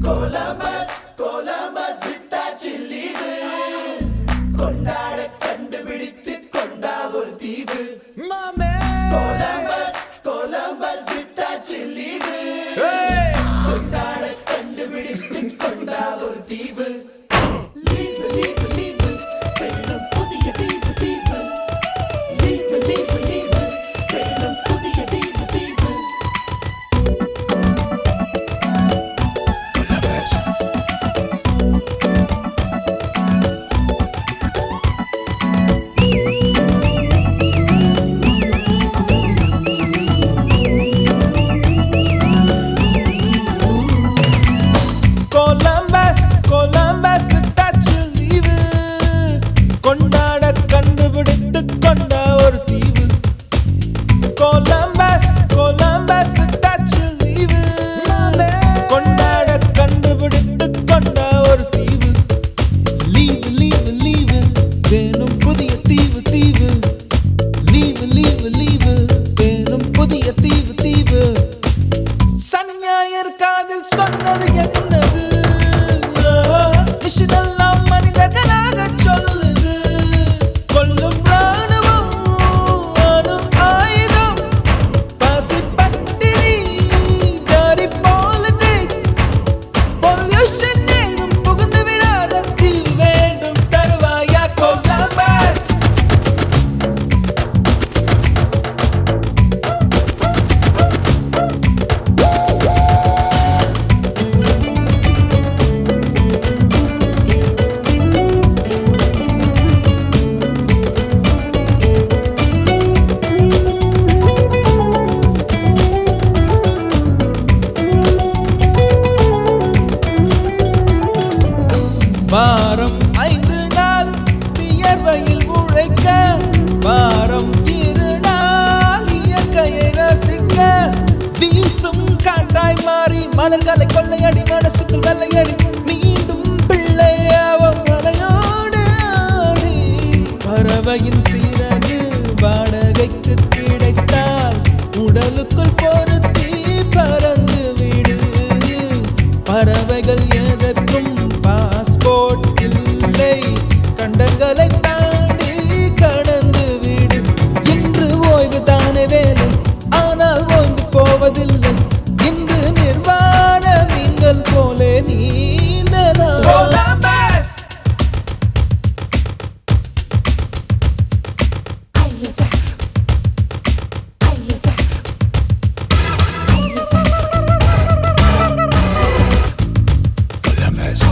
Columbus Columbus விட்டாச்சு leave கொண்டாட கண்டுபிடித்து கொண்டா ஒரு தீவு மாமே கொலம்பஸ் கொலம்பஸ் விட்டாச்சு லீவு கொண்டாட கண்டுபிடித்து கொண்டா ஒரு தீவு லீவு லீவு லீவு வேணும் புதிய தீவு தீவு லீவு லீவு லீவு வேணும் புதிய தீவு தீவு கொலம்பஸ் கொலம்பஸ் கொலம்பஸ் விட்டாச்சு லீவு கொண்டாட கண்டுபிடித்து கொண்ட ஒரு தீவு கொலம்பஸ் கொலம்பஸ் விட்டாச்சு லீவு கொண்டாட கண்டுபிடித்து கொண்ட ஒரு தீவு லீவு லீவு லீவு வேணும் புதிய தீவு தீவு லீவு லீவு லீவு வேணும் புதிய தீவு தீவு சனி ஞாயிறு காதில் சொன்னது என்னது விஷயமெல்லாம் மனிதர்களாக சொல்லுது கொல்லும் ராணுவம் அணும் ஆயுதம் பசி பட்டினி dirty politics பொல்யூஷன் ஏதும் புகுந்து விடாத தீவு வேண்டும் தருவாயா கொலம்பஸ் வாரம் 5 நாள் வியர்வையில் உழைக்க வாரம் 2 நாள் இயற்கையை ரசிக்க வீசும் காற்றாய் மாறி மலர்களை கொள்ளையடி மனசுக்குள் வெள்ளையடி மீண்டும் பிள்ளையாவும் மலையோடு ஆடி பறவையின் சீரகு வாடகைக்கு கிடைத்தால் உடலுக்குள் பொருத்தி பறந்து விடு பறவைகள் எதற்கும் பாஸ்போர்ட் இல்லை கண்டங்களை தாண்டி கடந்து விடு இன்று ஓய்வு தானே வேலை ஆனால் ஓய்ந்து போவதில்லை இன்று நிர்வாண மீன்கள் போலே நீந்தலாம் கொலம்பஸ் கொலம்பஸ்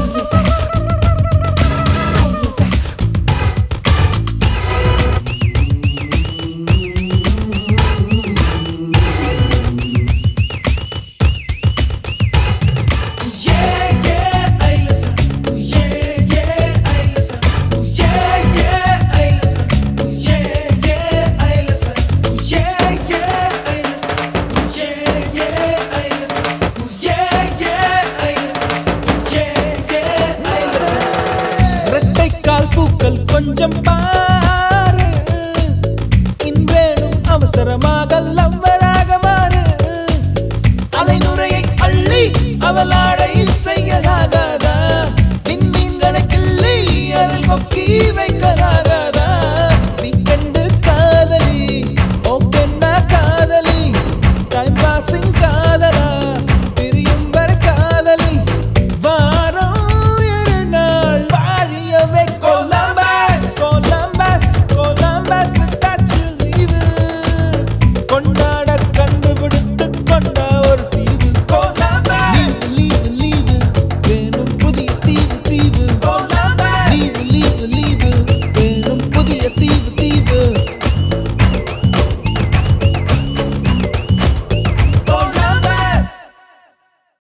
இரட்டைக்கால் பூக்கள் கொஞ்சம் பாரு இன்றேனும் அவசரமாக லவ்வராக மாறு அலைநுரையை அள்ளி அவளாடை செய்யலாகாதா விண்மீன்களை கிள்ளி அதில் கொக்கி வைக்கலாக